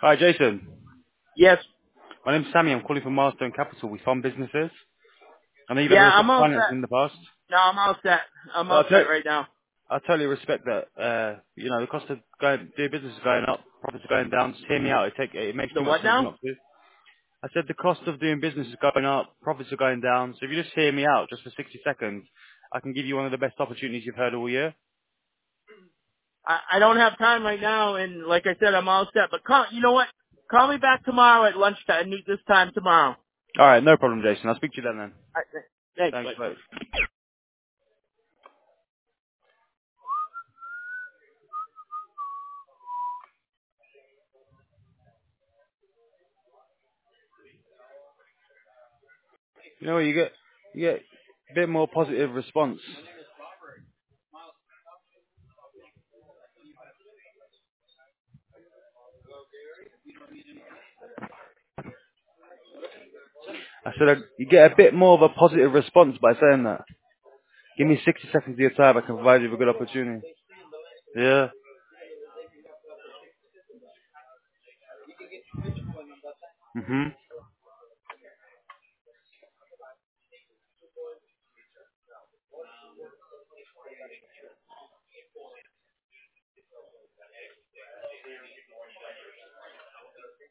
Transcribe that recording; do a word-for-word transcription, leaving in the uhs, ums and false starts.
Hi, Jason. Yes. My name's Sammy. I'm calling from Milestone Capital. We fund businesses. I know you've had a Yeah, look at I'm all finance set. in the past. No, I'm all set. I'm Well, all I, set to- right now. I totally respect that. Uh, you know, the cost of going, doing business is going up, profits are going down. Just hear me out. It, take, it makes The too much what sense now? not to. I said the cost of doing business is going up, profits are going down. So if you just hear me out just for sixty seconds, I can give you one of the best opportunities you've heard all year. I, I don't have time right now, and like I said, I'm all set. But call, you know what? Call me back tomorrow at lunchtime. I need this time tomorrow. All right, no problem, Jason. I'll speak to you then then. All right, thanks. Thanks, Bye. mate. You know what, you get, you get a bit more positive response. I said uh, you get a bit more of a positive response by saying that. Give me sixty seconds of your time, I can provide you with a good opportunity. Yeah. Mhm.